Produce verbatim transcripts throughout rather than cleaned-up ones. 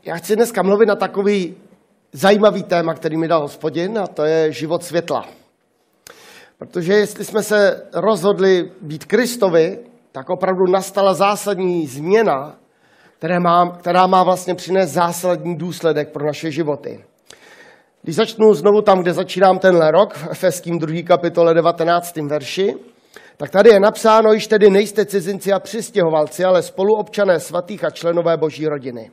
Já chci dneska mluvit na takový zajímavý téma, který mi dal Hospodin, a to je život světla. Protože jestli jsme se rozhodli být Kristovi, tak opravdu nastala zásadní změna, která má, která má vlastně přinést zásadní důsledek pro naše životy. Když začnu znovu tam, kde začínám tenhle rok, v Efeským druhé kapitole devatenáctém verši, tak tady je napsáno, již tedy nejste cizinci a přistěhovalci, ale spoluobčané svatých a členové Boží rodiny.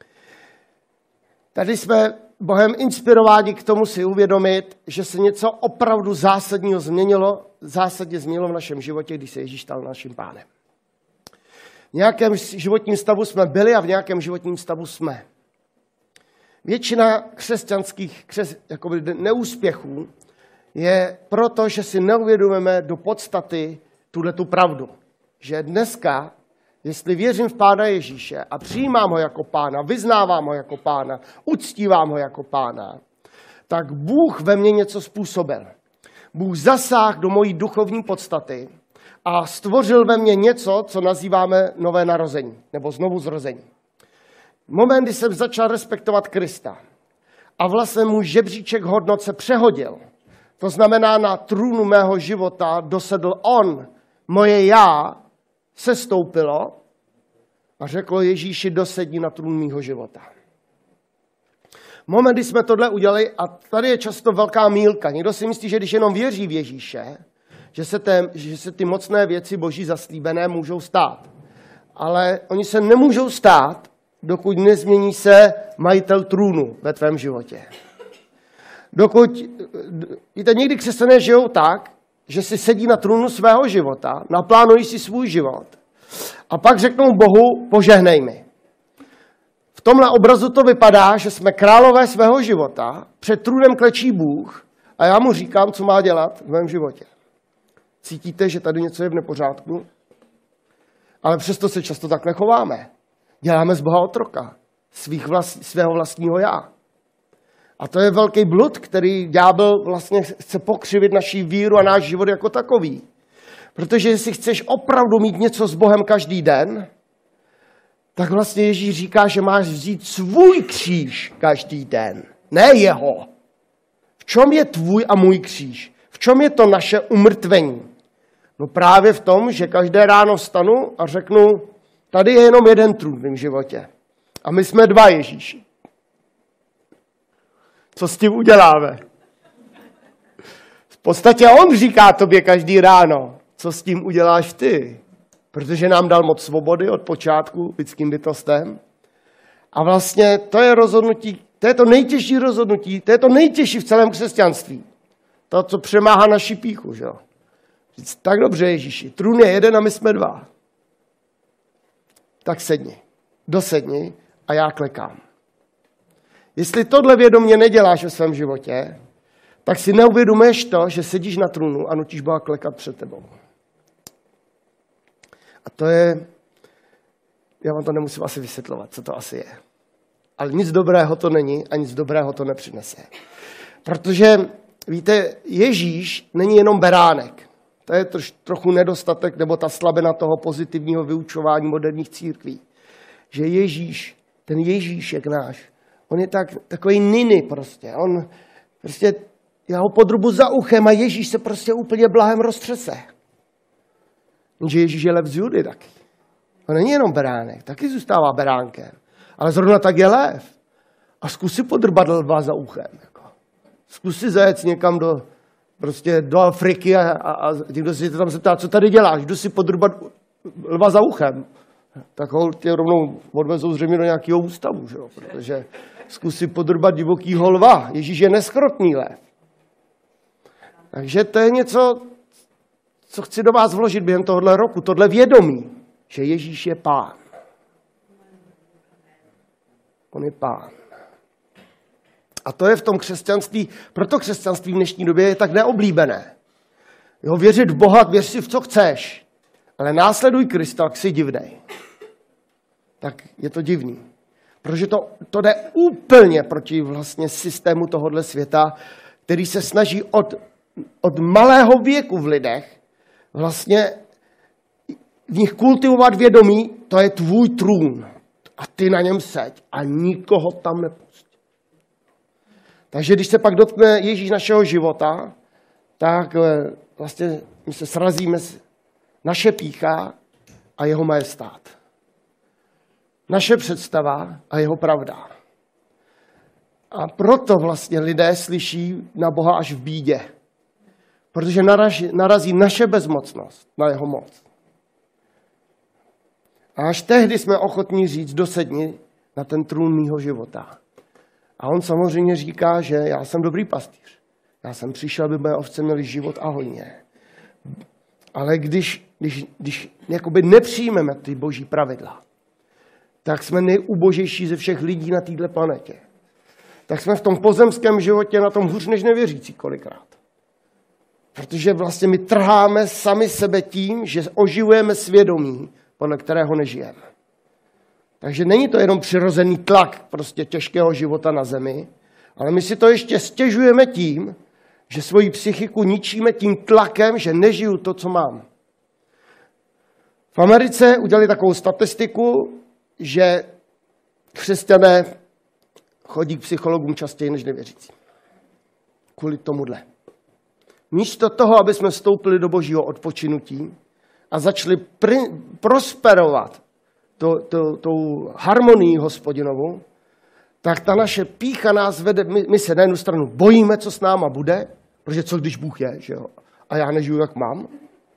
Tady jsme Bohem inspirováni k tomu si uvědomit, že se něco opravdu zásadního změnilo, zásadně změnilo v našem životě, když se Ježíš stal naším pánem. V nějakém životním stavu jsme byli a v nějakém životním stavu jsme. Většina křesťanských křes, jakoby neúspěchů je proto, že si neuvědomujeme do podstaty tuhletu pravdu. Že dneska, jestli věřím v Pána Ježíše a přijímám ho jako pána, vyznávám ho jako pána, uctívám ho jako pána, tak Bůh ve mně něco způsobil. Bůh zasáhl do mojí duchovní podstaty a stvořil ve mně něco, co nazýváme nové narození, nebo znovu zrození. Moment, kdy jsem začal respektovat Krista a vlastně můj žebříček hodnot se přehodil. To znamená, na trůnu mého života dosedl on, moje já, sestoupilo a řeklo Ježíši, dosedni na trůn mýho života. Moment, kdy jsme tohle udělali, a tady je často velká mýlka. Někdo si myslí, že když jenom věří v Ježíše, že se, té, že se ty mocné věci Boží zaslíbené můžou stát. Ale oni se nemůžou stát, dokud nezmění se majitel trůnu ve tvém životě. Dokud, víte, někdy křesťané žijou tak, že si sedí na trůnu svého života, naplánují si svůj život a pak řeknou Bohu, požehnej mi. V tomhle obrazu to vypadá, že jsme králové svého života, před trůnem klečí Bůh a já mu říkám, co má dělat v mém životě. Cítíte, že tady něco je v nepořádku? Ale přesto se často takhle chováme. Děláme z Boha otroka, svých vlast, svého vlastního já. A to je velký blud, který ďábel vlastně chce pokřivit naši víru a náš život jako takový. Protože jestli chceš opravdu mít něco s Bohem každý den, tak vlastně Ježíš říká, že máš vzít svůj kříž každý den, ne jeho. V čem je tvůj a můj kříž? V čem je to naše umrtvení? No právě v tom, že každé ráno vstanu a řeknu, tady je jenom jeden trůn v mém životě. A my jsme dva Ježíši. Co s tím uděláme? V podstatě on říká tobě každý ráno, co s tím uděláš ty. Protože nám dal moc svobody od počátku lidským bytostem. A vlastně to je rozhodnutí, to je to nejtěžší rozhodnutí, to je to nejtěžší v celém křesťanství. To, co přemáhá naši pýchu, že jo. Říct, tak dobře, Ježíši, trůn je jeden a my jsme dva. Tak sedni, dosedni a já klekám. Jestli tohle vědomě neděláš ve svém životě, tak si neuvědomuješ to, že sedíš na trůnu a nutíš Boha klekat před tebou. A to je, já vám to nemusím asi vysvětlovat, co to asi je. Ale nic dobrého to není a nic dobrého to nepřinese. Protože, víte, Ježíš není jenom beránek. To je troš, trochu nedostatek, nebo ta slabina toho pozitivního vyučování moderních církví. Že Ježíš, ten Ježíšek náš, on je tak, takový niny prostě. On prostě, já ho podrubu za uchem a Ježíš se prostě úplně blahem roztřese. Jenže Ježíš je lev z Judy taky. On není jenom beránek, taky zůstává beránkem. Ale zrovna tak je lev. A zkus si podrbat lva za uchem. Jako. Zkus si zajet někam do, prostě do Afriky a, a, a někdo si tam zeptá, co tady děláš? Jdu si podrbat lva za uchem. Tak ho tě rovnou odvezou zřejmě do nějakého ústavu, že? Protože zkus si podrbat divokýho lva. Ježíš je neschrotný lev. Takže to je něco, co chci do vás vložit během tohohle roku. Tohle vědomí, že Ježíš je pán. On je pán. A to je v tom křesťanství, proto křesťanství v dnešní době je tak neoblíbené. Jo, věřit v Boha, věř si v co chceš, ale následuj Krista, tak si divnej. Tak je to divný. Protože to, to jde úplně proti vlastně systému tohohle světa, který se snaží od, od malého věku v lidech vlastně v nich kultivovat vědomí, to je tvůj trůn. a ty na něm seď a nikoho tam nepust. Takže když se pak dotkne Ježíš našeho života, tak vlastně my se srazíme naše pýcha a jeho majestát. Naše představa a jeho pravda. A proto vlastně lidé slyší na Boha až v bídě. Protože narazí, narazí naše bezmocnost na jeho moc. A až tehdy jsme ochotní říct, dosedni na ten trůn mýho života. A on samozřejmě říká, že já jsem dobrý pastýř. Já jsem přišel, aby moje ovce měly život a hojně. Ale když, když, když jakoby nepřijmeme ty boží pravidla, tak jsme nejubožejší ze všech lidí na této planetě. Tak jsme v tom pozemském životě na tom hůř než nevěřící kolikrát. Protože vlastně my trháme sami sebe tím, že oživujeme svědomí, podle kterého nežijeme. Takže není to jenom přirozený tlak prostě těžkého života na zemi, ale my si to ještě stěžujeme tím, že svoji psychiku ničíme tím tlakem, že nežiju to, co mám. V Americe udělali takovou statistiku, že křesťané chodí k psychologům častěji než nevěřící. Kvůli tomuhle. Místo toho, aby jsme vstoupili do božího odpočinutí a začali pr- prosperovat to, to, tou harmonii hospodinovou, tak ta naše pýcha nás vede, my, my se na jednu stranu bojíme, co s náma bude, protože co když Bůh je, že jo? A já nežiju, jak mám,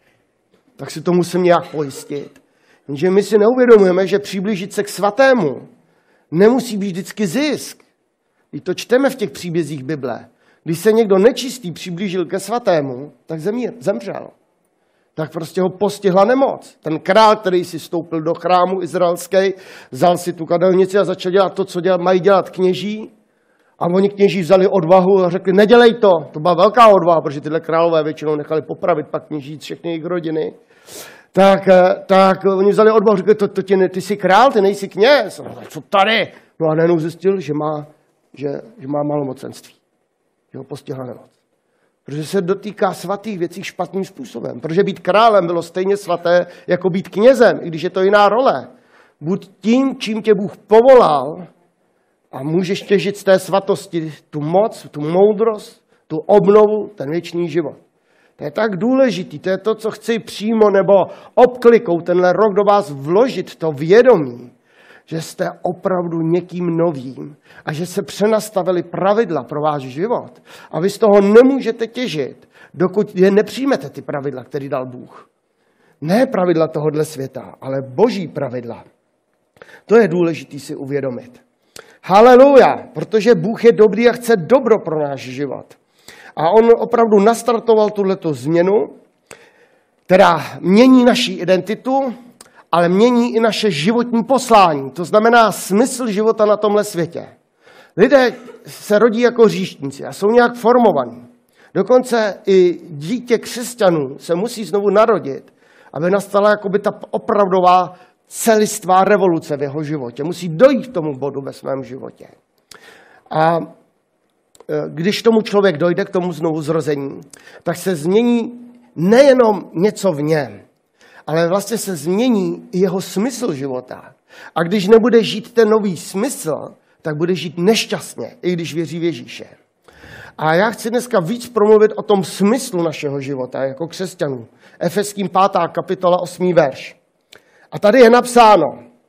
tak si to musím nějak pojistit. Jenže my si neuvědomujeme, že přiblížit se k svatému nemusí být vždycky zisk. Když to čteme v těch příbězích Bible, když se někdo nečistý přiblížil ke svatému, tak zemír, zemřel. Tak prostě ho postihla nemoc. Ten král, který si vstoupil do chrámu izraelský, vzal si tu kadelnici a začal dělat to, co dělat, mají dělat kněží. A oni kněží vzali odvahu a řekli, nedělej to. To byla velká odvaha, protože tyhle králové většinou nechali popravit pak kněží všechny jejich rodiny. Tak, tak oni vzali odvahu a řekli, to, to tě, ty jsi král, ty nejsi kněz. Co tady? No a najednou zjistil, že má, že, že má malomocenství. Že ho postihla nemoc. Protože se dotýká svatých věcí špatným způsobem. Protože být králem bylo stejně svaté, jako být knězem, i když je to jiná role. Buď tím, čím tě Bůh povolal a můžeš těžit z té svatosti tu moc, tu moudrost, tu obnovu, ten věčný život. To je tak důležitý, to je to, co chci přímo nebo obklikou tenhle rok do vás vložit, to vědomí, že jste opravdu někým novým a že se přenastavili pravidla pro váš život. A vy z toho nemůžete těžit, dokud je nepřijmete ty pravidla, které dal Bůh. Ne pravidla tohohle světa, ale boží pravidla. To je důležité si uvědomit. Haleluja, protože Bůh je dobrý a chce dobro pro náš život. A on opravdu nastartoval tuhletu změnu, která mění naši identitu, ale mění i naše životní poslání. To znamená smysl života na tomhle světě. Lidé se rodí jako hříšníci a jsou nějak formovaní. Dokonce i dítě křesťanů se musí znovu narodit, aby nastala jakoby ta opravdová celistvá revoluce v jeho životě. Musí dojít k tomu bodu ve svém životě. A když tomu člověk dojde k tomu znovu zrození, tak se změní nejenom něco v něm, ale vlastně se změní i jeho smysl života. A když nebude žít ten nový smysl, tak bude žít nešťastně, i když věří v Ježíše. A já chci dneska víc promluvit o tom smyslu našeho života jako křesťanů. Efeským pátá kapitola osmý verš. A tady je napsáno,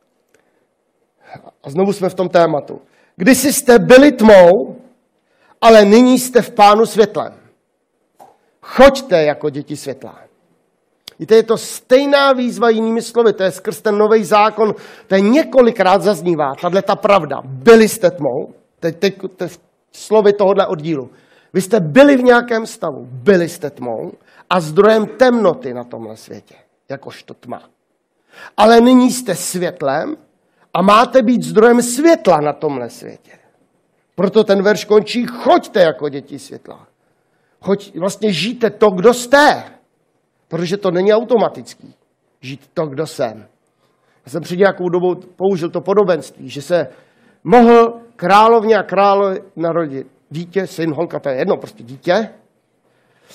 a znovu jsme v tom tématu, kdysi jste byli tmou, ale nyní jste v Pánu světlem. Choďte jako děti světla. Víte, je to stejná výzva jinými slovy, to je skrz ten nový zákon, to je několikrát zaznívá, tahle ta pravda. Byli jste tmou, teď, teď, teď slovy tohohle oddílu. Vy jste byli v nějakém stavu, byli jste tmou a zdrojem temnoty na tomhle světě, jakožto tma. Ale nyní jste světlem a máte být zdrojem světla na tomhle světě. Proto ten verš končí, choďte jako děti světla. Choď, vlastně žijte to, kdo jste. Protože to není automatický. Žít to, kdo jsem. Já jsem před nějakou dobou použil to podobenství, že se mohl královně a královi narodit dítě, syn, holka, to je jedno, prostě dítě.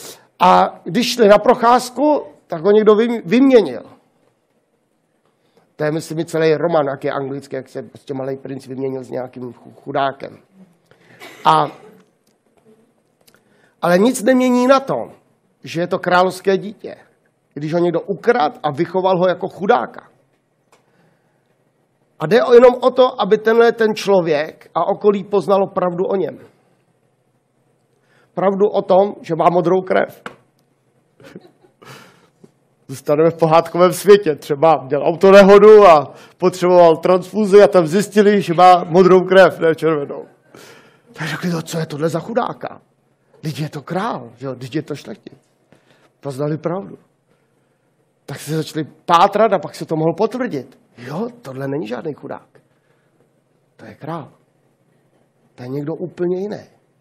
A když šli na procházku, tak ho někdo vyměnil. To je, myslím, celý román, jak je anglický, jak se prostě malý princ vyměnil s nějakým chudákem. A, ale nic nemění na tom, že je to královské dítě. Když ho někdo ukradl a vychoval ho jako chudáka. A jde jenom o to, aby tenhle ten člověk a okolí poznalo pravdu o něm. Pravdu o tom, že má modrou krev. Zůstaneme v pohádkovém světě. Třeba měl autonehodu a potřeboval transfuzi a tam zjistili, že má modrou krev, ne červenou. Tak řekli, no, co je tohle za chudáka? Vždyť je to král, že jo? Vždyť je to šlechtic. Poznali pravdu. Tak se začali pátrat a pak se to mohl potvrdit. Jo, tohle není žádný chudák. To je král. To je někdo úplně jiný.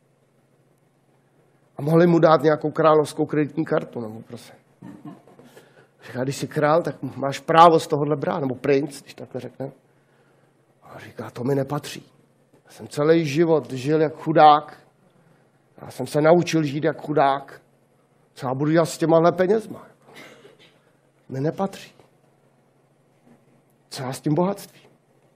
A mohli mu dát nějakou královskou kreditní kartu, nebo prosím. Říká, když jsi král, tak máš právo z tohohle brát, nebo princ, když takhle řekne. A říká, to mi nepatří. Já jsem celý život žil jak chudák. Já jsem se naučil žít jak chudák. Co já budu dělat s těmahle penězma? Mi nepatří. Co já s tím bohatstvím?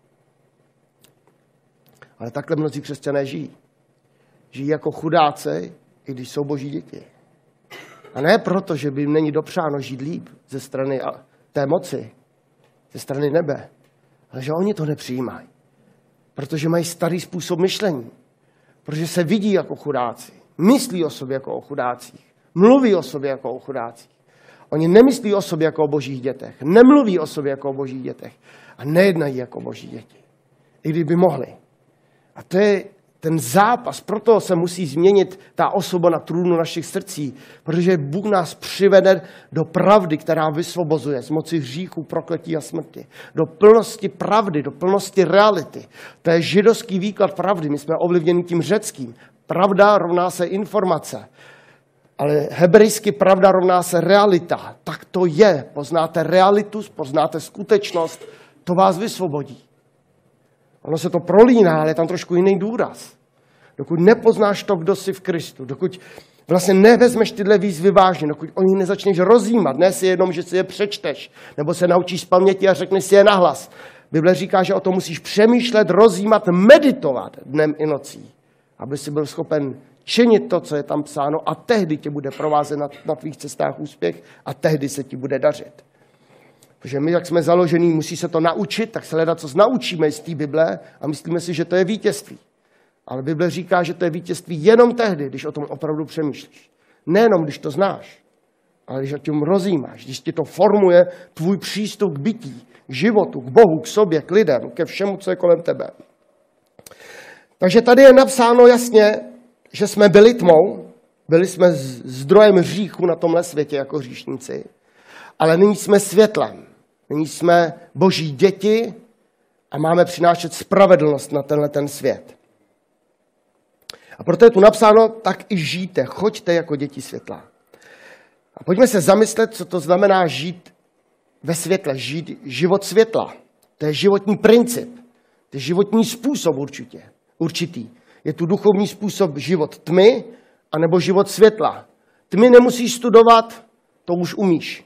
Ale takhle mnozí křesťané žijí. Žijí jako chudáci, i když jsou boží děti. A ne proto, že by jim není dopřáno žít líp ze strany té moci, ze strany nebe, ale že oni to nepřijímají. Protože mají starý způsob myšlení. Protože se vidí jako chudáci. Myslí o sobě jako o chudácích. Mluví o sobě jako o chudácích. Oni nemyslí o sobě jako o božích dětech. Nemluví o sobě jako o božích dětech. A nejednají jako boží děti. I kdyby mohli. A to je ten zápas. Proto se musí změnit ta osoba na trůnu našich srdcí. Protože Bůh nás přivede do pravdy, která vysvobozuje z moci hříchu, prokletí a smrti. Do plnosti pravdy, do plnosti reality. To je židovský výklad pravdy. My jsme ovlivněni tím řeckým. Pravda rovná se informace. Ale hebrejsky pravda rovná se realita. Tak to je. Poznáte realitu, poznáte skutečnost, to vás vysvobodí. Ono se to prolíná, ale je tam trošku jiný důraz. Dokud nepoznáš to, kdo jsi v Kristu, dokud vlastně nevezmeš tyhle výzvy vážně, dokud o nich nezačneš rozjímat, ne si jenom, že si je přečteš, nebo se naučíš z paměti a řekneš si je nahlas. Bible říká, že o tom musíš přemýšlet, rozjímat, meditovat dnem i nocí, aby si byl schopen činit to, co je tam psáno, a tehdy tě bude provázet na, na tvých cestách úspěch a tehdy se ti bude dařit. Protože my, jak jsme založení, musí se to naučit, tak se hledat, co naučíme z té Bible a myslíme si, že to je vítězství. Ale Bible říká, že to je vítězství jenom tehdy, když o tom opravdu přemýšlíš. Nejenom, když to znáš, ale když o tom rozjímáš, když ti to formuje tvůj přístup k bytí, k životu, k Bohu, k sobě, k lidem, ke všemu, co je kolem tebe. Takže tady je napsáno jasně, že jsme byli tmou, byli jsme zdrojem hříchu na tomhle světě jako hříšníci, ale nyní jsme světlem. Nyní jsme boží děti a máme přinášet spravedlnost na tenhle ten svět. A proto je tu napsáno, tak i žijte, choďte jako děti světla. A pojďme se zamyslet, co to znamená žít ve světle, žít život světla. To je životní princip, to je životní způsob určitě, určitý. Je tu duchovní způsob život tmy, anebo život světla. Tmy nemusíš studovat, to už umíš.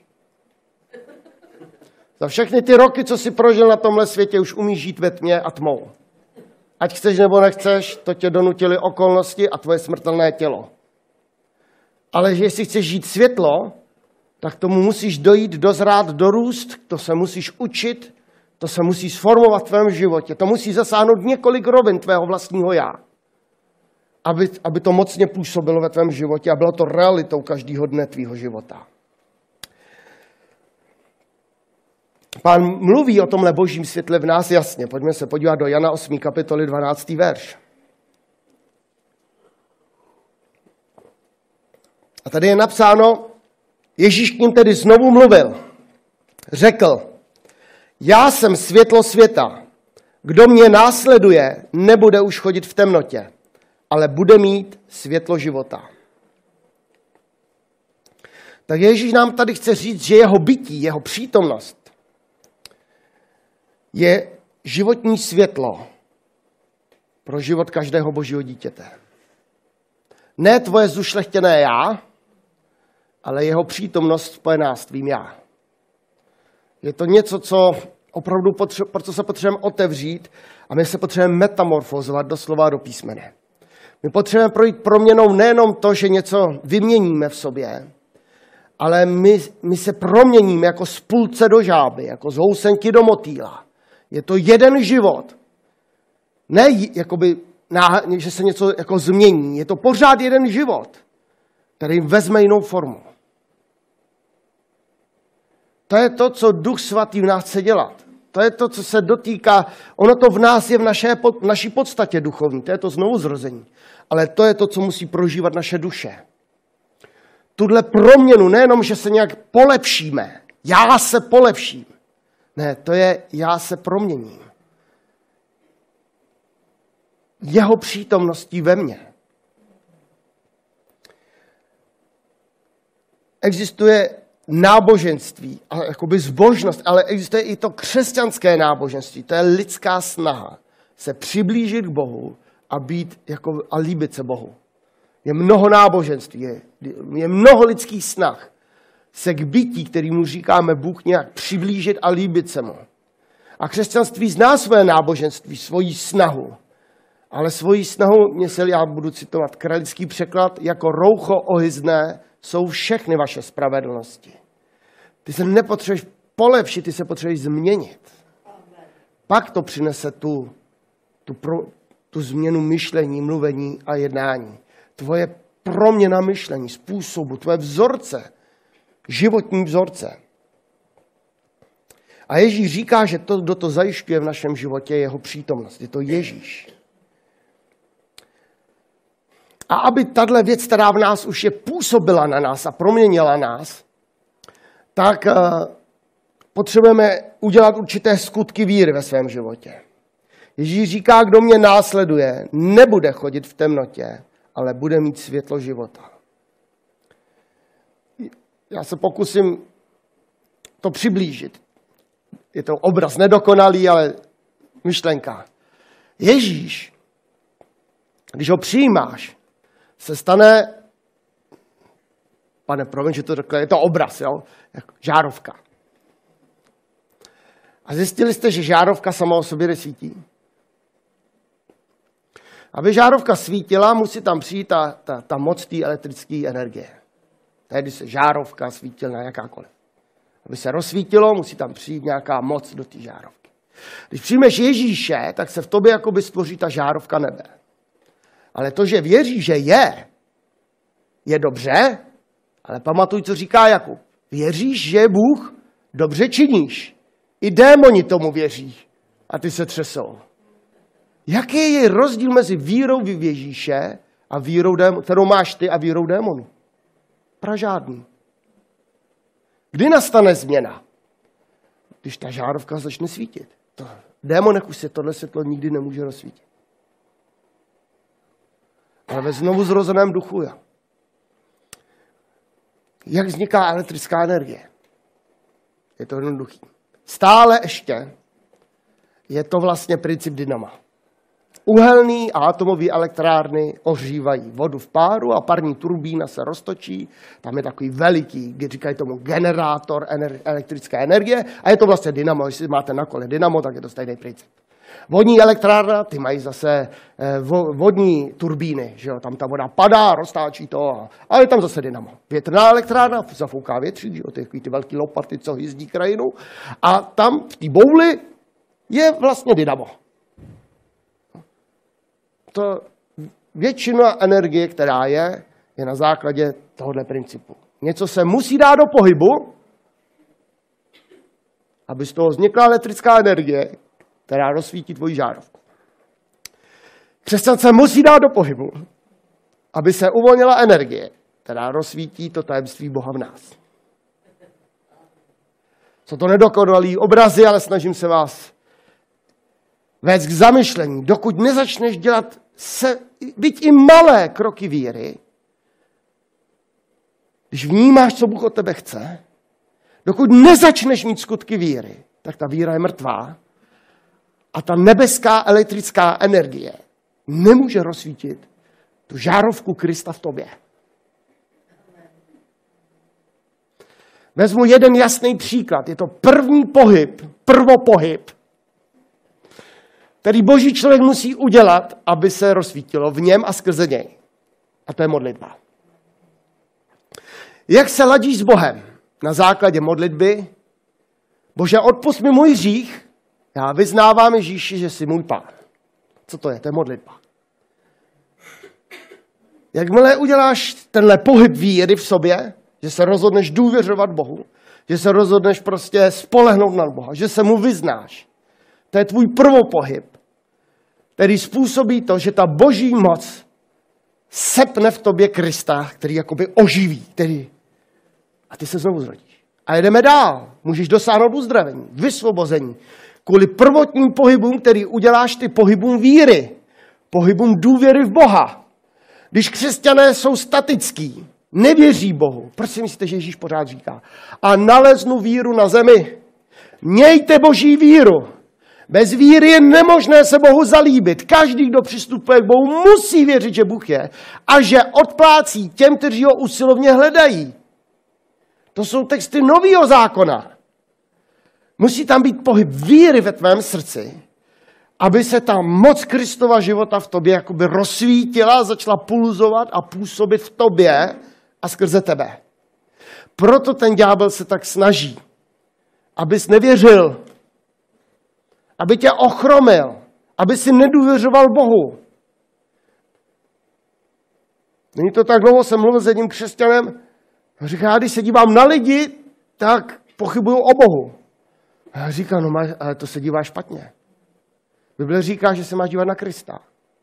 Za všechny ty roky, co jsi prožil na tomhle světě, už umíš žít ve tmě a tmou. Ať chceš nebo nechceš, to tě donutily okolnosti a tvoje smrtelné tělo. Ale jestli chceš žít světlo, tak tomu musíš dojít, dozrát, dorůst, to se musíš učit, to se musí sformovat v tvém životě. To musí zasáhnout několik rovin tvého vlastního já. Aby, aby to mocně působilo ve tvém životě a bylo to realitou každého dne tvýho života. Pán mluví o tomhle božím světle v nás jasně. Pojďme se podívat do Jana osmé kapitoly dvanáctý verš. A tady je napsáno, Ježíš k ním tedy znovu mluvil. Řekl, já jsem světlo světa. Kdo mě následuje, nebude už chodit v temnotě, ale bude mít světlo života. Tak Ježíš nám tady chce říct, že jeho bytí, jeho přítomnost je životní světlo pro život každého božího dítěte. Ne tvoje zušlechtěné já, ale jeho přítomnost spojená s tvým já. Je to něco, co opravdu, potře- proto se potřebujeme otevřít a my se potřebujeme metamorfozovat doslova do písmene. My potřebujeme projít proměnou nejenom to, že něco vyměníme v sobě, ale my, my se proměníme jako z půlce do žáby, jako z housenky do motýla. Je to jeden život. Ne, jakoby, že se něco jako změní. Je to pořád jeden život, který vezme jinou formu. To je to, co Duch Svatý v nás chce dělat. To je to, co se dotýká. Ono to v nás je v naše, v naší podstatě duchovní. To je to znovuzrození. Ale to je to, co musí prožívat naše duše. Tuhle proměnu, nejenom, že se nějak polepšíme. Já se polepším. Ne, to je já se proměním. Jeho přítomností ve mně. Existuje náboženství, jakoby zbožnost, ale existuje i to křesťanské náboženství. To je lidská snaha se přiblížit k Bohu a být jako, a líbit se Bohu. Je mnoho náboženství, je, je mnoho lidských snah se k bytí, kterýmu říkáme Bůh, nějak přiblížit a líbit se mu. A křesťanství zná své náboženství, svoji snahu. Ale svoji snahu, mě se, já budu citovat kralický překlad, jako roucho ohyzné jsou všechny vaše spravedlnosti. Ty se nepotřebuješ polepšit, ty se potřebuješ změnit. Pak to přinese tu, tu, pro, tu změnu myšlení, mluvení a jednání. Tvoje proměna myšlení, způsobu, tvoje vzorce, životní vzorce. A Ježíš říká, že to, kdo to zajišťuje v našem životě, je jeho přítomnost. Je to Ježíš. A aby tahle věc, která v nás už je, působila na nás a proměnila nás, tak uh, potřebujeme udělat určité skutky víry ve svém životě. Ježíš říká, kdo mě následuje, nebude chodit v temnotě, ale bude mít světlo života. Já se pokusím to přiblížit. Je to obraz nedokonalý, ale myšlenka. Ježíš, když ho přijímáš, se stane, pane, promiň, že to řekl, je to obraz, jo? Jako žárovka. A zjistili jste, že žárovka sama o sobě nesvítí? Aby žárovka svítila, musí tam přijít ta, ta, ta moc té elektrické energie. Tehdy se žárovka svítila jakákoliv. Aby se rozsvítilo, musí tam přijít nějaká moc do té žárovky. Když přijmeš Ježíše, tak se v tobě jakoby stvoří ta žárovka nebe. Ale to, že věří, že je, je dobře, ale pamatuj, co říká Jakub. Věříš, že je Bůh? Dobře činíš. I démoni tomu věří. A ty se třesou. Jaký je rozdíl mezi vírou v Ježíše a vírou, kterou máš ty, a vírou démonu? Pražádný. Kdy nastane změna? Když ta žárovka začne svítit. To, démonech už se tohle světlo nikdy nemůže rozsvítit. Ale ve znovu zrozeném duchu, jo. Jak vzniká elektrická energie? Je to jednoduchý. Stále ještě je to vlastně princip dynama. Uhelný a atomové elektrárny ohřívají vodu v páru a parní turbína se roztočí. Tam je takový veliký, kdy říkají tomu generátor ener- elektrické energie a je to vlastně dynamo. Když máte na kole dynamo, tak je to stejný princip. Vodní elektrárna, ty mají zase eh, vo, vodní turbíny, že jo? Tam ta voda padá, roztáčí to, a, a je tam zase dynamo. Větrná elektrárna, zafouká větřík, že jo? Ty, ty velký lopaty, co hyzdí krajinu. A tam v té bouli je vlastně dynamo. To většina energie, která je, je na základě tohoto principu. Něco se musí dát do pohybu, aby z toho vznikla elektrická energie, která rozsvítí tvoji žárovku. Křesťan se musí dát do pohybu, aby se uvolnila energie, která rozsvítí to tajemství Boha v nás. Jsou to nedokonalý obrazy, ale snažím se vás vést k zamyšlení. Dokud nezačneš dělat se, byť i malé kroky víry, když vnímáš, co Bůh od tebe chce, dokud nezačneš mít skutky víry, tak ta víra je mrtvá a ta nebeská elektrická energie nemůže rozsvítit tu žárovku Krista v tobě. Vezmu jeden jasný příklad. Je to první pohyb prvopohyb, který boží člověk musí udělat, aby se rozsvítilo v něm a skrze něj. A to je modlitba. Jak se ladíš s Bohem? Na základě modlitby. Bože, odpusť mi můj hřích, já vyznávám Ježíši, že jsi můj pán. Co to je? To je modlitba. Jakmile uděláš tenhle pohyb víry v sobě, že se rozhodneš důvěřovat Bohu, že se rozhodneš prostě spolehnout na Boha, že se mu vyznáš, to je tvůj prvopohyb, který způsobí to, že ta boží moc sepne v tobě Krista, který jakoby oživí, který... A ty se znovu zrodíš. A jedeme dál. Můžeš dosáhnout uzdravení, vysvobození. Kvůli prvotním pohybům, který uděláš ty pohybům víry, pohybům důvěry v Boha. Když křesťané jsou statický, nevěří Bohu, proč si myslíte, že Ježíš pořád říká? A naleznu víru na zemi. Mějte boží víru. Bez víry je nemožné se Bohu zalíbit. Každý, kdo přistupuje k Bohu, musí věřit, že Bůh je a že odplácí těm, kteří ho usilovně hledají. To jsou texty nového zákona. Musí tam být pohyb víry ve tvém srdci, aby se ta moc Kristova života v tobě jakoby rozsvítila, začala pulzovat a působit v tobě a skrze tebe. Proto ten ďábel se tak snaží, abys nevěřil, aby tě ochromil, aby si nedůvěřoval Bohu. Není to tak dlouho, jsem mluvil s jedním křesťanem, a říká, já když se dívám na lidi, tak pochybuju o Bohu. A já říkám, no máš, ale to se dívá špatně. Bible říká, že se máš dívat na Krista.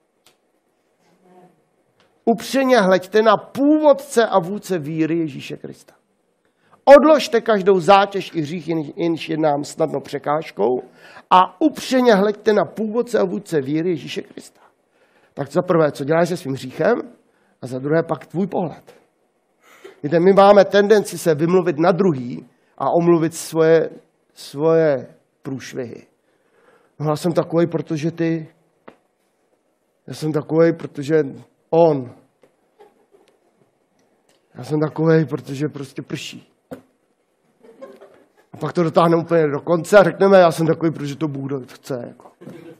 Upřeně hleďte na původce a vůdce víry Ježíše Krista. Odložte každou zátěž i hřích, jenž je nám snadno překážkou a upřeně hleďte na původce a vůdce víry Ježíše Krista. Tak za prvé, co děláš se svým hříchem a za druhé pak tvůj pohled. Víte, my máme tendenci se vymluvit na druhý a omluvit svoje, svoje průšvihy. No, já jsem takovej, protože ty, já jsem takovej, protože on. Já jsem takovej, protože prostě prší. A pak to dotáhneme úplně do konce a řekneme, já jsem takový, protože to Bůh chce. Jako.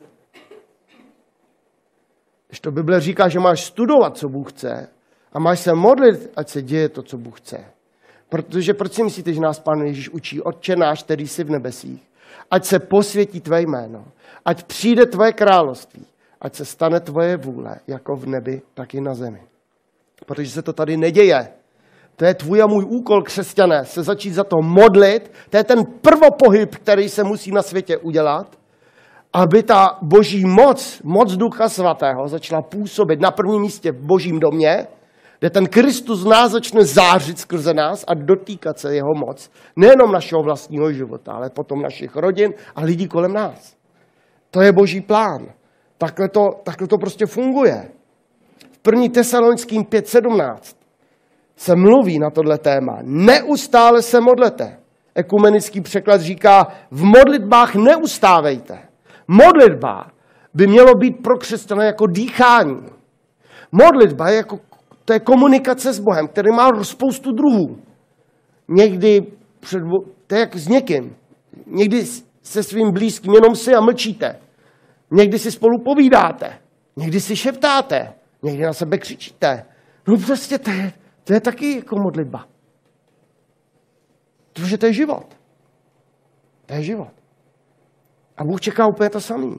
Když to Bible říká, že máš studovat, co Bůh chce, a máš se modlit, ať se děje to, co Bůh chce. Protože proč si myslíte, že nás Pán Ježíš učí? Otče náš, který jsi v nebesích, ať se posvětí tvé jméno, ať přijde tvoje království, ať se stane tvoje vůle, jako v nebi, tak i na zemi. Protože se to tady neděje. To je tvůj a můj úkol, křesťané, se začít za to modlit. To je ten prvopohyb, který se musí na světě udělat, aby ta boží moc, moc Ducha Svatého začala působit na prvním místě v božím domě, kde ten Kristus z nás začne zářit skrze nás a dotýkat se jeho moc. Nejenom našeho vlastního života, ale potom našich rodin a lidí kolem nás. To je boží plán. Takhle to, takhle to prostě funguje. V první Tesalonickým pět sedmnáct se mluví na tohle téma. Neustále se modlete. Ekumenický překlad říká, v modlitbách neustávejte. Modlitba by mělo být pro křesťana jako dýchání. Modlitba je jako to je komunikace s Bohem, který má spoustu druhů. Někdy před, to je jak s někým. Někdy se svým blízkým jenom si a mlčíte. Někdy si spolu povídáte. Někdy si šeptáte. Někdy na sebe křičíte. No prostě to je, to je taky jako modlitba. Protože to je život. To je život. A Bůh čeká úplně to samé.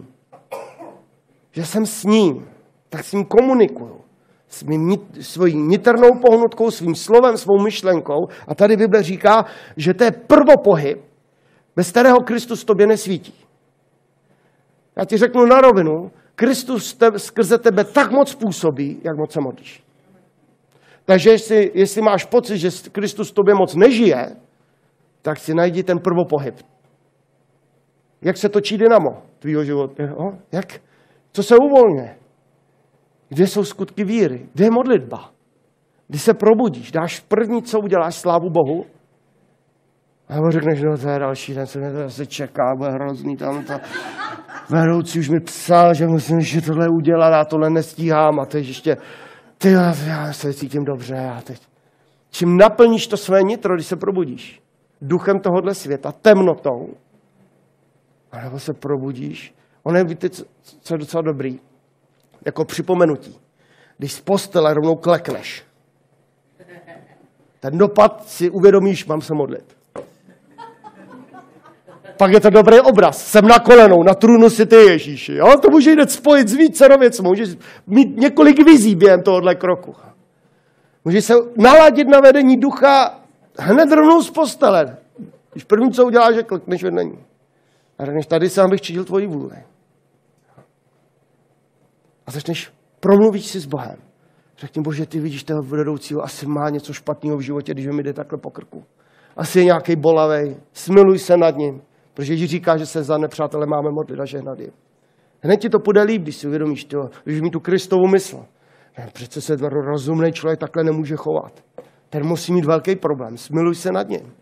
Že jsem s ním, tak s ním komunikuju. Svým, svojí niternou pohnutkou, svým slovem, svou myšlenkou. A tady Bible říká, že to je prvopohyb, bez kterého Kristus tobě nesvítí. Já ti řeknu na rovinu, Kristus te, skrze tebe tak moc působí, jak moc se modlíš. Takže jestli, jestli máš pocit, že Kristus tobě moc nežije, tak si najdi ten prvopohyb. Jak se točí dynamo tvýho života? O, jak? Co se uvolňuje? Kde jsou skutky víry? Kde je modlitba? Kdy se probudíš, dáš první, co uděláš, slávu Bohu? A nebo řekneš, no to je další den, co mě to zase čeká, bude hrozný tam to. Vedoucí už mi psal, že musím ještě tohle udělat a tohle nestíhám a teď ještě, ty, já se cítím dobře a teď. Čím naplníš to své nitro, když se probudíš? Duchem tohohle světa, temnotou, A nebo se probudíš. Ono je, víte, co, co je docela dobrý? Jako připomenutí. Když z postele rovnou klekneš, ten dopad si uvědomíš, mám se modlit. Pak je to dobrý obraz. Jsem na kolenou, na trůnu si ty, Ježíši. Jo? To může jít spojit s více věcmi. Můžeš mít několik vizí během tohohle kroku. Můžeš se naladit na vedení ducha hned rovnou z postele. Když první, co uděláš, že klikneš vedení. A řekneš, tady sám bych činil tvoji vůli. A začneš, promluvíš si s Bohem. Řekni, Bože, ty vidíš toho vedoucího, asi má něco špatného v životě, když mi jde takhle po krku. Asi je nějaký bolavej, smiluj se nad ním, protože Ježíš říká, že se za nepřátele máme modlit a žehnat jim. Hned ti to půjde líp, když si uvědomíš, tyjo, když mi tu Kristovu mysl. Přece se rozumný člověk takhle nemůže chovat. Ten musí mít velký problém, smiluj se nad ním.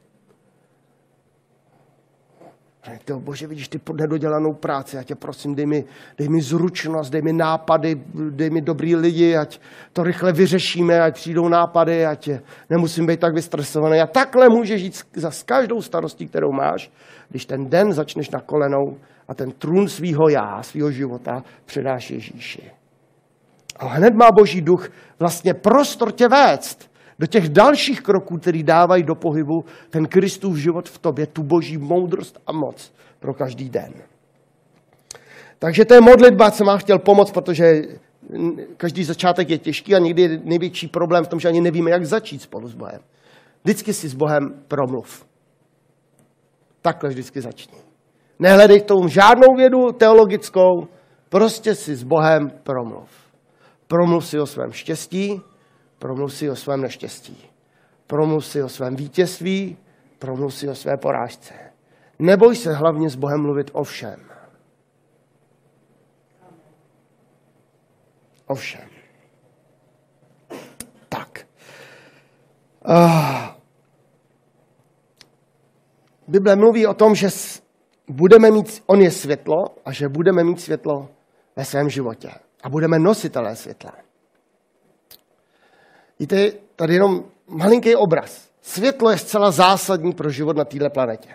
Tyjo, Bože, vidíš ty nedodělanou práci, já tě prosím, dej mi, dej mi zručnost, dej mi nápady, dej mi dobrý lidi, ať to rychle vyřešíme, ať přijdou nápady, ať nemusím být tak vystresovaný. A takhle můžeš žít za každou starostí, kterou máš, když ten den začneš na kolenou a ten trůn svýho já, svýho života předáš Ježíši. A hned má Boží duch vlastně prostor tě vést do těch dalších kroků, který dávají do pohybu ten Kristův život v tobě, tu Boží moudrost a moc pro každý den. Takže to je modlitba, co mám chtěl pomoct, protože každý začátek je těžký a někdy je největší problém v tom, že ani nevíme, jak začít spolu s Bohem. Vždycky si s Bohem promluv. Takhle vždycky začni. Nehledej k tomu žádnou vědu teologickou, prostě si s Bohem promluv. Promluv si o svém štěstí, promluv si o svém neštěstí. Promluv si o svém vítězství, promluv si o své porážce. Neboj se hlavně s Bohem mluvit o všem. O všem. Tak. Uh. Bible mluví o tom, že budeme mít, on je světlo a že budeme mít světlo ve svém životě. A budeme nositelé světla. Víte, tady jenom malinký obraz. Světlo je zcela zásadní pro život na této planetě.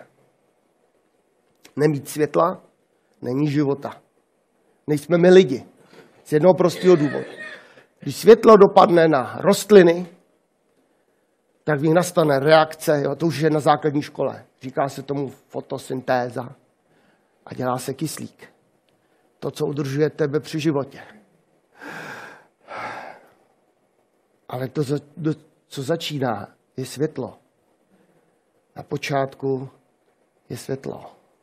Nemít světla není života. Nejsme my lidi. Z jednoho prostého důvodu. Když světlo dopadne na rostliny, tak v nich nastane reakce, jo, to už je na základní škole. Říká se tomu fotosyntéza a dělá se kyslík. To, co udržuje tebe při životě. Ale to, co začíná, je světlo. Na počátku je světlo.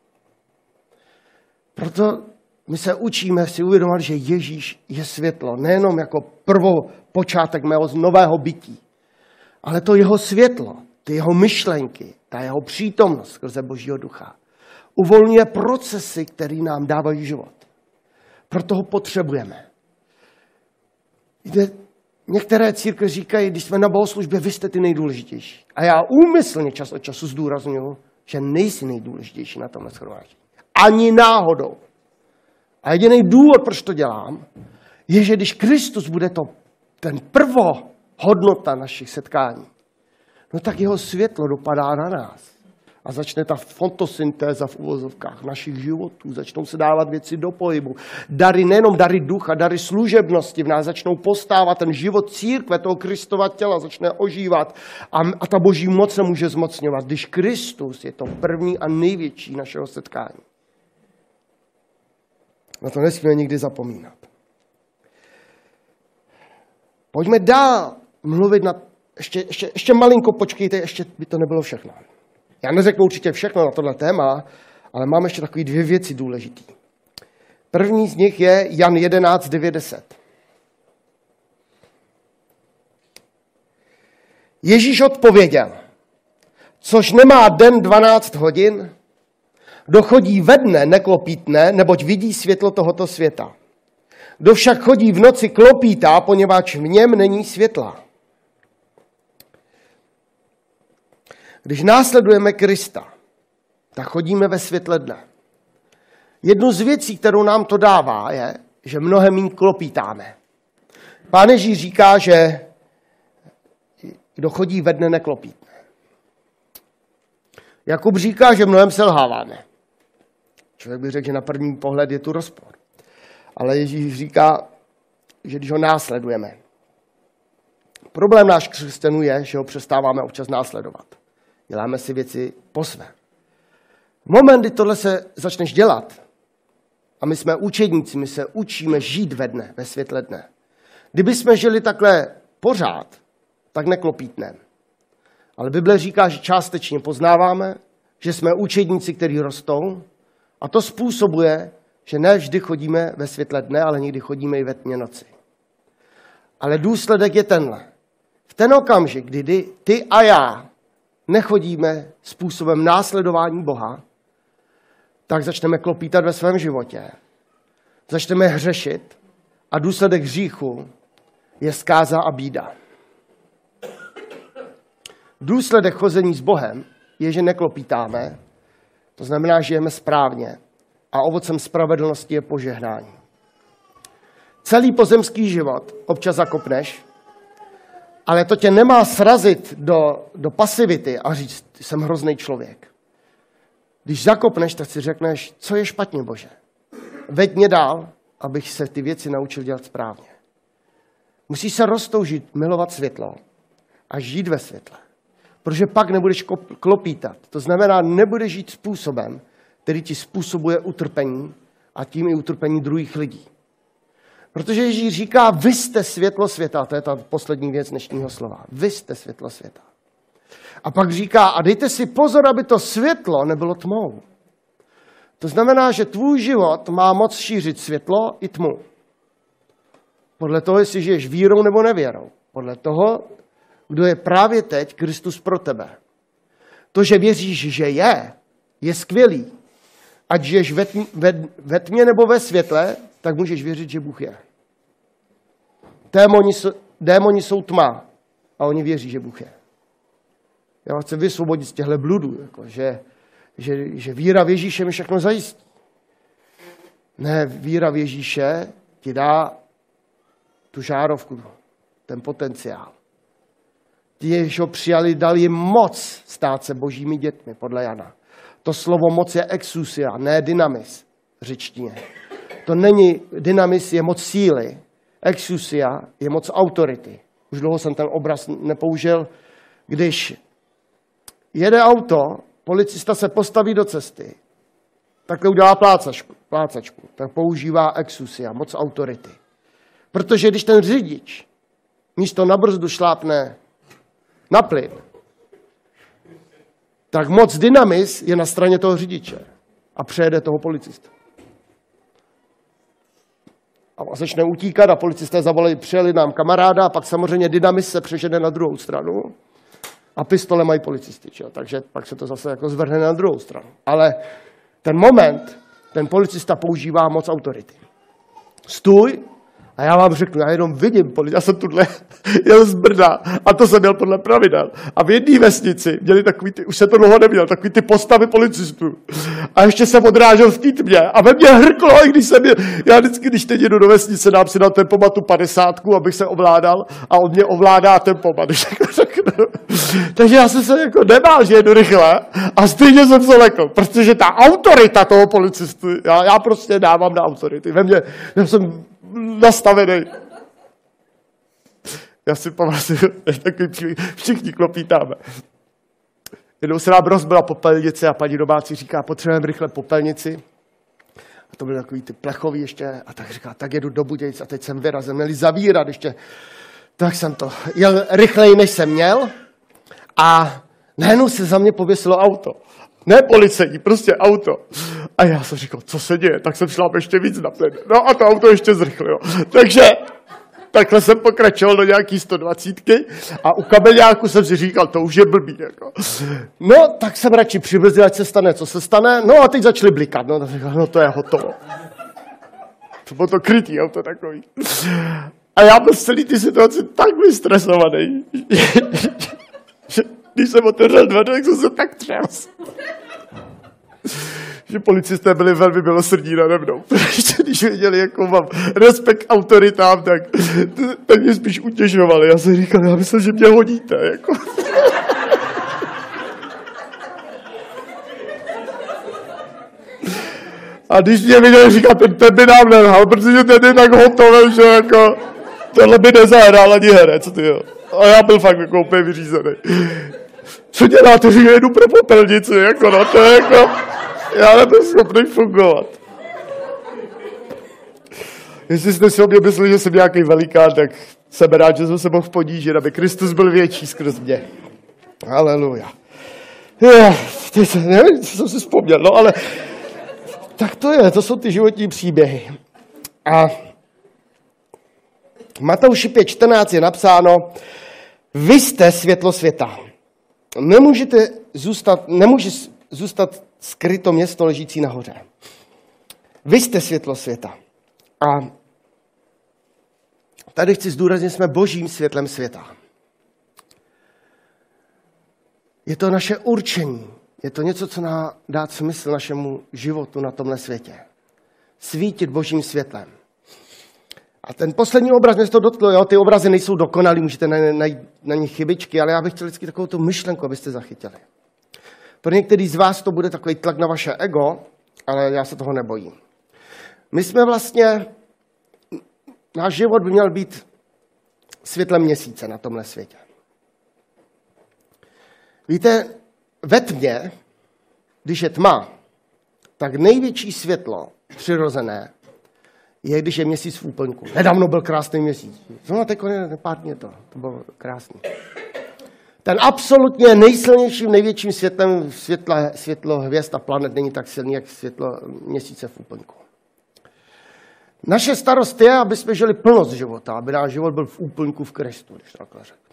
Proto my se učíme si uvědomit, že Ježíš je světlo. Nejenom jako prvopočátek mého nového bytí, ale to jeho světlo, ty jeho myšlenky, ta jeho přítomnost skrze Božího ducha uvolňuje procesy, které nám dávají život. Proto ho potřebujeme. Jde, některé církve říkají, když jsme na bohoslužbě, vy jste ty nejdůležitější. A já úmyslně čas od času zdůrazňuji, že nejsi nejdůležitější na tomhle shromáždění. Ani náhodou. A jediný důvod, proč to dělám, je, že když Kristus bude to ten prvohodnota našich setkání, no tak jeho světlo dopadá na nás. A začne ta fotosyntéza v uvozovkách našich životů. Začnou se dávat věci do pohybu. Dary, nejenom dary ducha, dary služebnosti v nás začnou postávat. Ten život církve, toho Kristova těla začne ožívat. A, a ta Boží moc se může zmocňovat, když Kristus je to první a největší našeho setkání. Na to nesmíme nikdy zapomínat. Pojďme dál mluvit na... Ještě, ještě, ještě malinko počkejte, ještě by to nebylo všechno. Já neřeknu určitě všechno na tohle téma, ale mám ještě takové dvě věci důležité. První z nich je Jan jedenáct devět deset. Ježíš odpověděl, což nemá den dvanáct hodin, kdo chodí ve dne, neklopítne, neboť vidí světlo tohoto světa. Kdo však chodí v noci, klopítá, poněvadž v něm není světla. Když následujeme Krista, tak chodíme ve světle dne. Jednu z věcí, kterou nám to dává, je, že mnohem méně klopítáme. Pán Ježíš říká, že kdo chodí ve dne, neklopítne. Jakub říká, že mnohem selháváme. Člověk by řekl, že na první pohled je tu rozpor. Ale Ježíš říká, že když ho následujeme. Problém náš křesťanů je, že ho přestáváme občas následovat. Děláme si věci po své. V moment, kdy tohle se začneš dělat, a my jsme učedníci, my se učíme žít ve dne, ve světle dne. Kdyby jsme žili takhle pořád, tak neklopítneme. Ale Bible říká, že částečně poznáváme, že jsme učedníci, kteří rostou, a to způsobuje, že ne vždy chodíme ve světle dne, ale někdy chodíme i ve tmě noci. Ale důsledek je tenhle. V ten okamžik, kdy ty a já nechodíme způsobem následování Boha, tak začneme klopítat ve svém životě. Začneme hřešit a důsledek hříchu je zkáza a bída. Důsledek chození s Bohem je, že neklopítáme, to znamená, že žijeme správně a ovocem spravedlnosti je požehnání. Celý pozemský život občas zakopneš, ale to tě nemá srazit do, do pasivity a říct, jsem hrozný člověk. Když zakopneš, tak si řekneš, co je špatně, Bože. Veď mě dál, abych se ty věci naučil dělat správně. Musíš se roztoužit, milovat světlo a žít ve světle. Protože pak nebudeš klopítat. To znamená, nebudeš žít způsobem, který ti způsobuje utrpení a tím i utrpení druhých lidí. Protože Ježíš říká, vy jste světlo světa. To je ta poslední věc dnešního slova. Vy jste světlo světa. A pak říká, a dejte si pozor, aby to světlo nebylo tmou. To znamená, že tvůj život má moc šířit světlo i tmu. Podle toho, jestli žiješ vírou nebo nevěrou. Podle toho, kdo je právě teď Kristus pro tebe. To, že věříš, že je, je skvělý. Ať žiješ ve, tmě, ve, ve tmě nebo ve světle, tak můžeš věřit, že Bůh je. Démoni, démoni jsou tma a oni věří, že Bůh je. Já vás chci vysvobodit z těchto bludů, jako, že, že, že víra v Ježíše mi všechno zajistí. Ne, víra v Ježíše ti dá tu žárovku, ten potenciál. Ti, jež ho přijali, dali jim moc stát se božími dětmi, podle Jana. To slovo moc je exousia, ne dynamis v řečtině. To není, dynamis je moc síly, exousia je moc autority. Už dlouho jsem ten obraz nepoužil. Když jede auto, policista se postaví do cesty, takhle udělá plácačku, plácačku, tak používá exousia, moc autority. Protože když ten řidič místo na brzdu šlápne na plyn, tak moc dynamis je na straně toho řidiče a přejede toho policista. A začne utíkat a policisté zavolají, přijeli nám kamaráda a pak samozřejmě dynamis se přežene na druhou stranu a pistole mají policisty. Čo? Takže pak se to zase jako zvrhne na druhou stranu. Ale ten moment, ten policista používá moc autority. Stůj a já vám řeknu, já jenom vidím, já jsem tuhle jel z Brna a to jsem měl podle pravidel. A v jedné vesnici měli takový ty, už se to dlouho neměl, takový ty postavy policistů. A ještě jsem odrážel v té tmě a ve mně hrklo, i když jsem je, já vždycky, když teď jedu do vesnice, dám si na tempomatu padesátku, abych se ovládal a on mě ovládá tempomat. Takže já jsem se jako nebál, že jedu rychle a stejně jsem se lekl, protože ta autorita toho policisty, já, já prostě dávám na autority. Ve mně, já jsem nastavený. Já si pamatuju, takový všichni klopítáme. Jednou se nám rozbila popelnice a paní domácí říká, potřebujeme rychle popelnici. A to byly takový ty plechový ještě. A tak říká, tak jedu do Budějic a teď jsem vyrazil. Měli zavírat ještě. Tak jsem to jel rychleji, než jsem měl. A najednou se za mě pověsilo auto. Ne policejní, prostě auto. A já jsem říkal, co se děje? Tak jsem šláp ještě víc na plyn. No a to auto ještě zrychlilo. Takže takhle jsem pokračoval do nějaký sto dvacítky a u kabelňáku jsem si říkal, to už je blbý. Jako. No, tak jsem radši přibrzdil, ať se stane, co se stane. No a teď začali blikat. No, tak říkal, no to je hotovo. To bylo to krytý auto takový. A já byl z celý ty situaci tak vystresovaný, že když jsem otevřel dveře, tak jsem se tak třes. Že policisté byli velmi milosrdní nade mnou. Protože když věděli, jakou mám respekt autoritám, tak, tak mě spíš utěžovali. Já jsem říkal, já myslím, že mě hodíte. Jako. A když mě viděl, říká, ten, ten by nám nelhal, protože ten je tak hotový, že jako tohle by nezahrál ani herec, tyjo. A já byl fakt jako úplně vyřízený. Co děláte, že jedu pro popelnici, jako no, to je jako, já nebyl schopný fungovat. Jestli jste si o mě mysleli, že jsem nějaký velikán, tak jsem rád, že jsem se mohl ponížit, aby Kristus byl větší skrz mě. Haleluja. Teď nevím, co jsem si vzpomněl, no ale tak to je, to jsou ty životní příběhy. A v Matouši pět čtrnáct je napsáno, vy jste světlo světa. Nemůžete zůstat, nemůže zůstat skryto město ležící nahoře. Vy jste světlo světa. A tady chci zdůraznit, jsme božím světlem světa. Je to naše určení. Je to něco, co má dát smysl našemu životu na tomhle světě. Svítit božím světlem. A ten poslední obraz mě to dotklo, jo? Ty obrazy nejsou dokonalý, můžete najít na nich chybičky, ale já bych chtěl vždycky takovou tu myšlenku, abyste zachytili. Pro některý z vás to bude takový tlak na vaše ego, ale já se toho nebojím. My jsme vlastně, náš život by měl být světlem měsíce na tomhle světě. Víte, ve tmě, když je tma, tak největší světlo přirozené je, když je měsíc v úplňku. Nedávno byl krásný měsíc. No, teď pár dní to, to bylo krásný. Ten absolutně nejsilnějším, největším světlem, světlo, světlo hvězd a planet není tak silný, jak světlo měsíce v úplňku. Naše starost je, aby jsme žili plnost života, aby náš život byl v úplňku v Kristu, když takhle řeknu.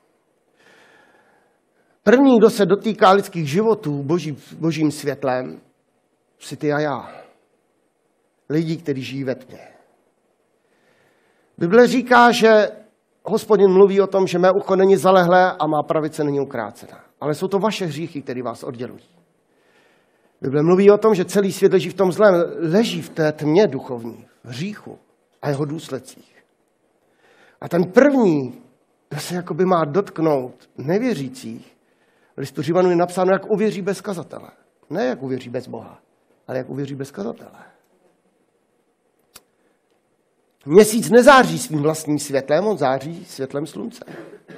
První, kdo se dotýká lidských životů boží, božím světlem, jsi ty a já. Lidi, kteří žijí ve tmě. Bible říká, že Hospodin mluví o tom, že mé ucho není zalehlé a má pravice není ukrácená. Ale jsou to vaše hříchy, které vás oddělují. Bible mluví o tom, že celý svět leží v tom zlém, leží v té tmě duchovní, v hříchu a jeho důsledcích. A ten první, kdo se jakoby má dotknout nevěřících, v listu Římanům je napsáno, jak uvěří bez kazatele. Ne jak uvěří bez Boha, ale jak uvěří bez kazatele. Měsíc nezáří svým vlastním světlem, on září světlem slunce.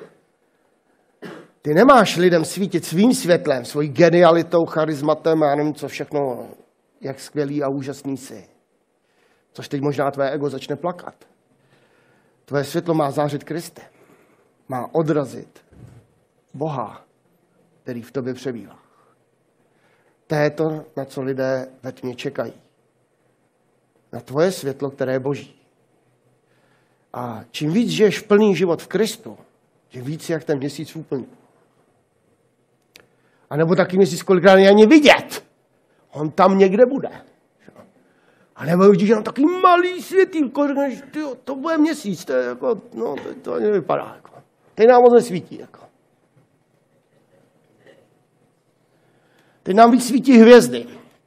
Ty nemáš lidem svítit svým světlem, svojí genialitou, charizmatem a nevím co všechno, jak skvělý a úžasný jsi. Což teď možná tvé ego začne plakat. Tvé světlo má zářit Kristem. Má odrazit Boha, který v tobě přebývá. To je to, na co lidé ve tmě čekají. Na tvoje světlo, které je boží. A čím víc žiješ plný život v Kristu, tím víc jak ten měsíc v úplňku. A nebo taky měsíc kolikrát není ani vidět. On tam někde bude. A nebo vidíš jenom takový malý světýlko, řekneš, tyjo, to bude měsíc, to je jako, no, to, to ani nevypadá. Jako. Teď nám moc nesvítí. Jako. Teď nám víc svítí hvězdy.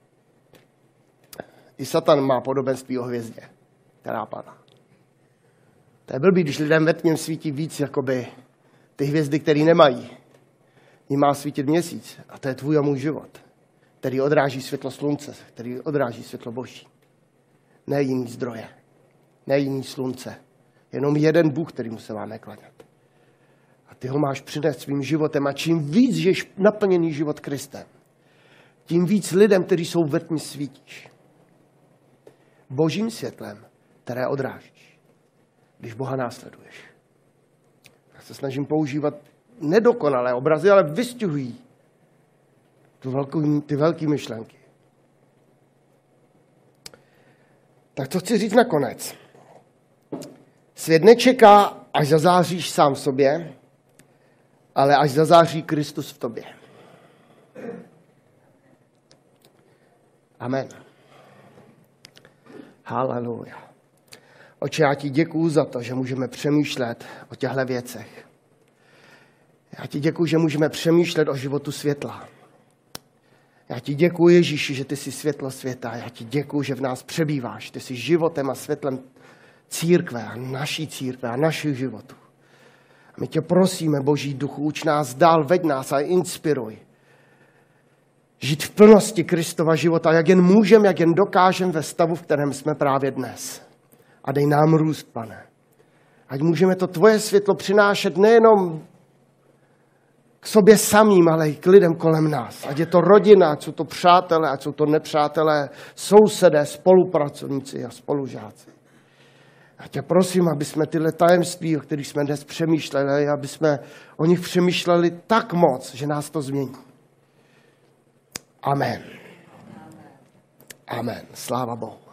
I Satan má podobenství o hvězdě, která padá. To je blbý, když lidem ve tmě svítí víc, jakoby ty hvězdy, které nemají. Jim má svítit měsíc. A to je tvůj a můj život, který odráží světlo slunce, který odráží světlo boží. Ne jiný zdroje, ne jiný slunce. Jenom jeden Bůh, kterýmu se máme klanět. A ty ho máš přinést svým životem. A čím víc žiješ naplněný život Kristem, tím víc lidem, kteří jsou ve tmě, svítíš. Božím světlem, které odrážíš, když Boha následuješ. Já se snažím používat nedokonalé obrazy, ale vystihují tu velkou, ty velké myšlenky. Tak to chci říct nakonec. Svět nečeká, až zazáříš sám v sobě, ale až zazáří Kristus v tobě. Amen. Haleluja. Oče, já ti děkuju za to, že můžeme přemýšlet o těchto věcech. Já ti děkuju, že můžeme přemýšlet o životu světla. Já ti děkuju, Ježíši, že ty jsi světlo světa. Já ti děkuju, že v nás přebýváš. Ty jsi životem a světlem církve a naší církve a našich životů. A my tě prosíme, Boží duchu, uč nás dál, veď nás a inspiruj. žít v plnosti Kristova života, jak jen můžeme, jak jen dokážeme ve stavu, v kterém jsme právě dnes. A dej nám růst, Pane. Ať můžeme to tvoje světlo přinášet nejenom k sobě samým, ale i k lidem kolem nás. Ať je to rodina, ať jsou to přátelé, ať jsou to nepřátelé, sousedé, spolupracovníci a spolužáci. Já tě prosím, aby jsme tyhle tajemství, o kterých jsme dnes přemýšleli, aby jsme o nich přemýšleli tak moc, že nás to změní. Amen. Amen. Sláva Bohu.